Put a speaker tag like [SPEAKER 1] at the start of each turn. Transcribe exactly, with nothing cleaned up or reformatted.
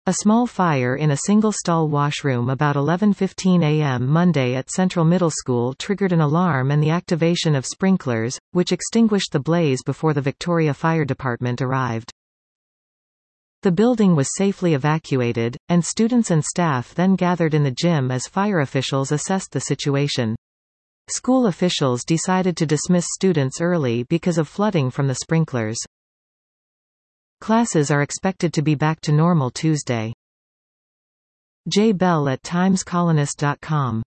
[SPEAKER 1] A small fire in a single-stall washroom about eleven fifteen a m Monday at Central Middle School triggered an alarm and the activation of sprinklers, which extinguished the blaze before the Victoria Fire Department arrived. The building was safely evacuated, and students and staff then gathered in the gym as fire officials assessed the situation. School officials decided to dismiss students early because of flooding from the sprinklers. Classes are expected to be back to normal Tuesday. Jay Bell at times colonist dot com